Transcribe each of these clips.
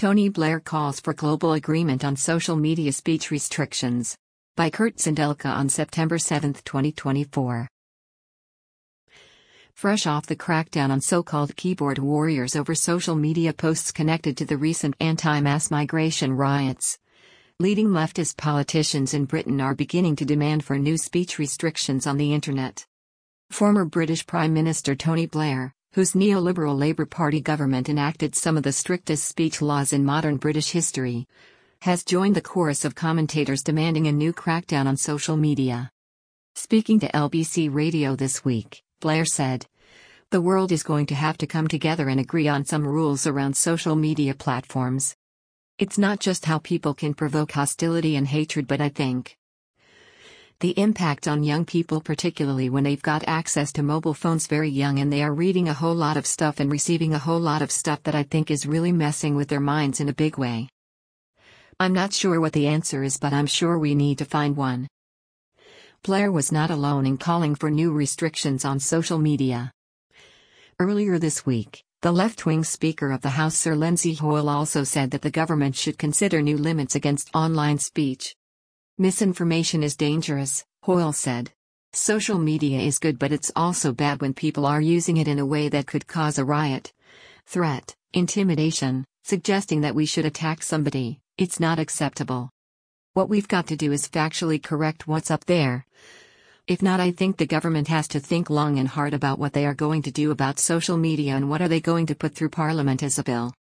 Tony Blair calls for global agreement on social media speech restrictions. By Kurt Sindelka on September 7, 2024. Fresh off the crackdown on so-called keyboard warriors over social media posts connected to the recent anti-mass migration riots, leading leftist politicians in Britain are beginning to demand for new speech restrictions on the internet. Former British Prime Minister Tony Blair, whose neoliberal Labour Party government enacted some of the strictest speech laws in modern British history, has joined the chorus of commentators demanding a new crackdown on social media. Speaking to LBC Radio this week, Blair said, "The world is going to have to come together and agree on some rules around social media platforms. It's not just how people can provoke hostility and hatred, but I think the impact on young people, particularly when they've got access to mobile phones very young and they are reading a whole lot of stuff and receiving a whole lot of stuff that I think is really messing with their minds in a big way. I'm not sure what the answer is, but I'm sure we need to find one." Blair was not alone in calling for new restrictions on social media. Earlier this week, the left-wing Speaker of the House Sir Lindsay Hoyle also said that the government should consider new limits against online speech. "Misinformation is dangerous," Hoyle said. "Social media is good, but it's also bad when people are using it in a way that could cause a riot, threat, intimidation, suggesting that we should attack somebody. It's not acceptable. What we've got to do is factually correct what's up there. If not, I think the government has to think long and hard about what they are going to do about social media and what are they going to put through Parliament as a bill.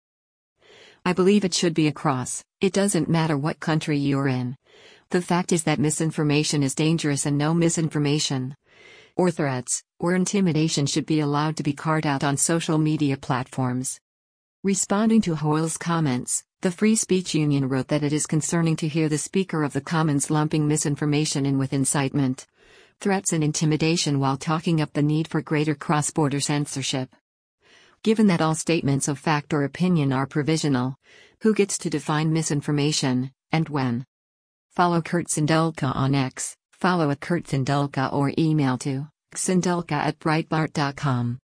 I believe it should be across. It doesn't matter what country you're in. The fact is that misinformation is dangerous and no misinformation, or threats, or intimidation should be allowed to be carried out on social media platforms." Responding to Hoyle's comments, the Free Speech Union wrote that it is concerning to hear the Speaker of the Commons lumping misinformation in with incitement, threats and intimidation while talking up the need for greater cross-border censorship. Given that all statements of fact or opinion are provisional, who gets to define misinformation, and when? Follow Kurt Sindelka on X, follow @KurtSindelka or email to sindelka@breitbart.com.